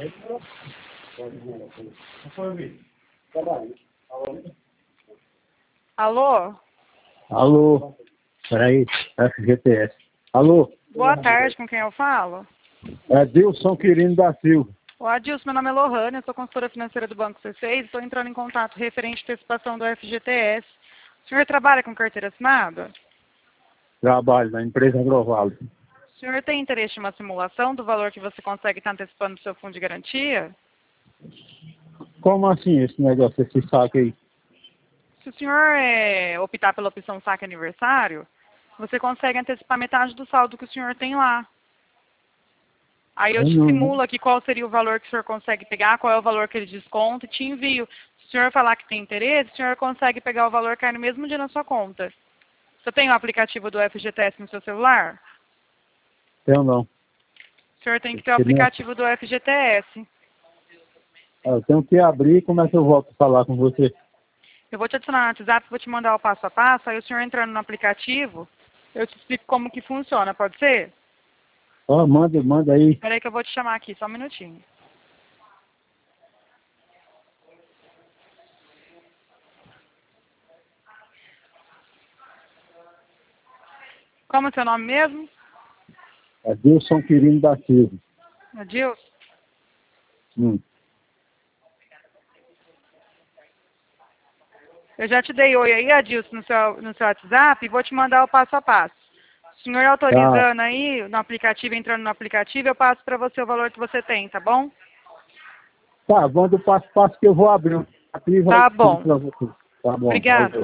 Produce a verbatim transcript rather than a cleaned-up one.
Alô? Alô? Peraí, F G T S. Alô? Boa tarde, com quem eu falo? É Dilson Quirino da Silva. O Adilson, meu nome é Lohane, eu sou consultora financeira do Banco C seis e estou entrando em contato referente à antecipação do F G T S. O senhor trabalha com carteira assinada? Trabalho na empresa Agrovale. O senhor tem interesse em uma simulação do valor que você consegue estar antecipando do seu fundo de garantia? Como assim esse negócio, esse saque aí? Se o senhor é, optar pela opção saque aniversário, você consegue antecipar metade do saldo que o senhor tem lá. Aí eu Eu te não, simulo aqui qual seria o valor que o senhor consegue pegar, qual é o valor que ele desconta e te envio. Se o senhor falar que tem interesse, o senhor consegue pegar o valor que cai no mesmo dia na sua conta. Você tem o aplicativo do F G T S no seu celular? tenho não. O senhor tem que ter o aplicativo do F G T S. Eu tenho que abrir, como é que eu volto a falar com você? Eu vou te adicionar no WhatsApp, vou te mandar o passo a passo, aí o senhor entrando no aplicativo, eu te explico como que funciona, pode ser? Ó, manda, manda aí. Espera aí que eu vou te chamar aqui, só um minutinho. Como é o seu nome mesmo? É Dilson Quirino da Silva. Adilson? Hum. Eu já te dei oi aí, Adilson, no seu, no seu WhatsApp e vou te mandar o passo a passo. O senhor autorizando Tá, aí no aplicativo, entrando no aplicativo, eu passo para você o valor que você tem, tá bom? tá, manda o passo a passo que eu vou abrir. Aqui vai Tá bom. pra você. Tá bom, Obrigada. valeu.